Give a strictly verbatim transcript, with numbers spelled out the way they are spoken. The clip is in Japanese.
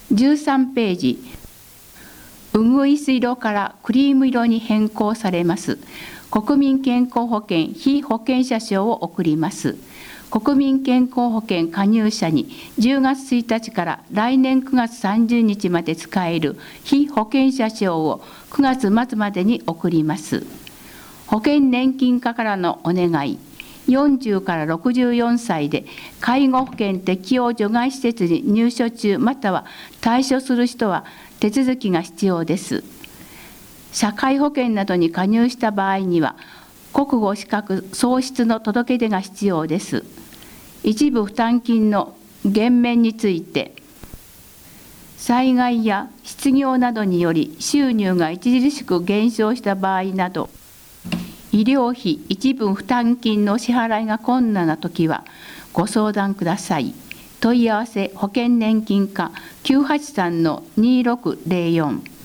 じゅうさんページ、うぐいす色からクリーム色に変更されます。国民健康保険被保険者証を送ります。国民健康保険加入者にじゅうがつついたちから来年くがつさんじゅうにちまで使える被保険者証をくがつまつまでに送ります。保険年金課からのお願い。よんじゅうからろくじゅうよんさいで介護保険適用除外施設に入所中または退所する人は手続きが必要です。社会保険などに加入した場合には国語資格喪失の届け出が必要です。一部負担金の減免について、災害や失業などにより収入が著しく減少した場合など、医療費一部負担金の支払いが困難なときはご相談ください。問い合わせ保険年金課 きゅうはちさんのにろくぜろよん